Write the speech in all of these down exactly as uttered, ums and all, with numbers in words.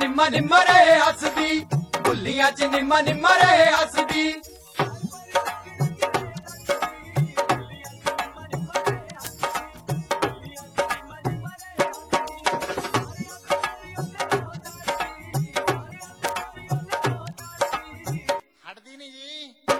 निम्मा निम्मा रहे हसदी बुल्लियां च निम्मा निम्मा रहे हसदी हटदी नहीं जी।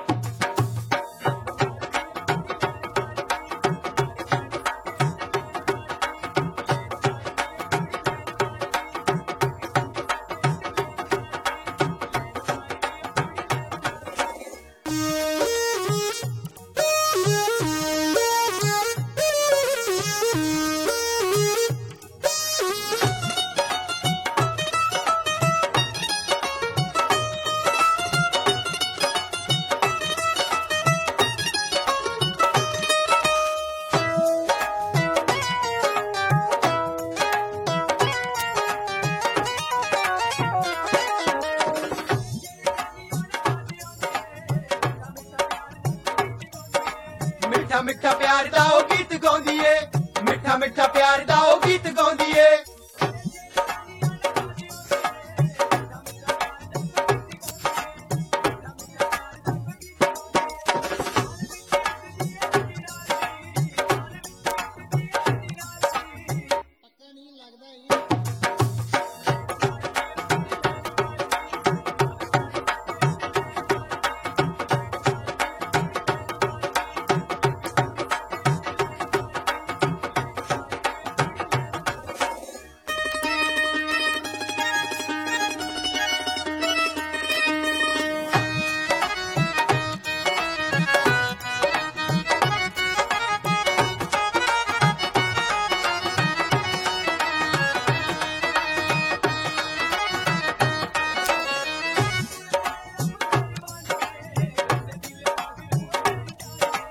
मिठा मिठा प्यार दा ओ गीत गाउंदी ए मिठा मिठा प्यार दा ओ गीत गाउंदी ए पक्का नहीं लगदा ही।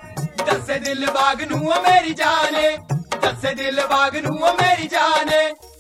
दसे दिल बाग नू ओ मेरी जाने दसे दिल बाग नू ओ मेरी जाने